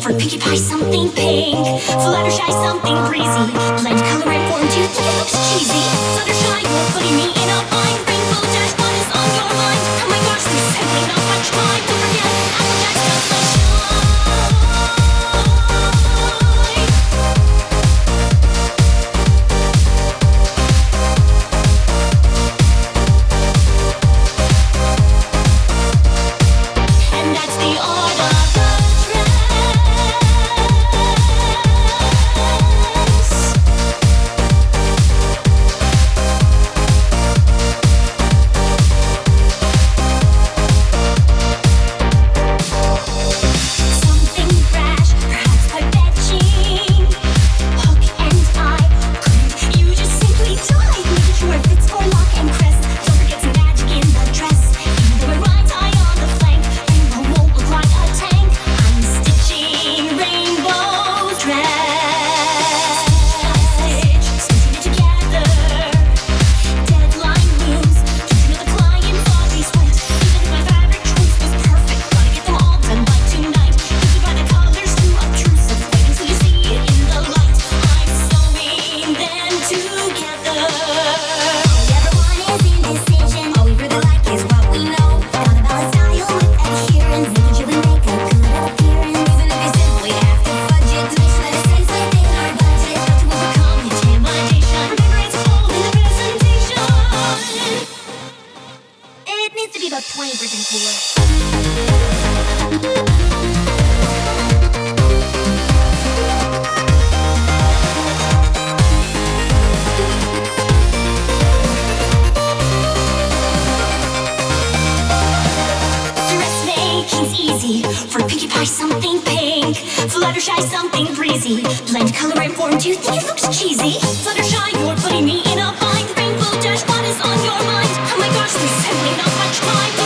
For Pinkie Pie, something pink. Fluttershy, something breezy. Blend color and form, do you think it looks cheesy? Fluttershy, you're putting me in a bind. Rainbow Dash, what is on your mind? Oh my gosh, there's simply not much time. Don't forget, Applejack's just like shine. And that's the art of the something brash, perhaps quite fetching. Hook and eye, couldn't you just simply die? Making sure it fits for lock and crest. Don't forget some magic in the dress. Even though it rides high on the flank, Rainbow won't look like a tank. I'm stitching Rainbow's dress. Stitching it together. Deadline looms. Don't you know the client's always right? Even if my fabric choice was perfect, gotta get them all done by tonight. Thinking by the colors too obtrusive, waiting till you see it in the light. I'm sewing them together. Everyone is indecision. All we really like is what we know. Gotta balance style with adherence, making sure we make a good appearance. Even if you simply have to fudge it to make sure that it stays within our budget. Not to overcome intimidation. Remember, it's all in the presentation. It needs to be about 20% cooler. Dressmaking's easy. For Pinkie Pie, something pink. Fluttershy, something breezy. Blend color and form, do you think it looks cheesy? Fluttershy, you're putting me in a bind. Rainbow Dash, what is on your mind? Oh my gosh, there's simply not much time.